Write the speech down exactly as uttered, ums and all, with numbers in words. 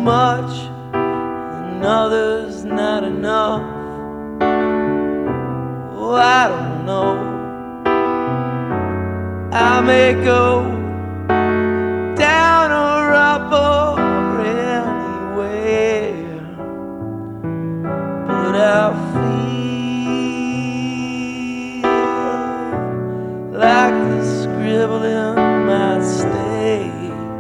much and others not enough. Oh, I don't know. I may go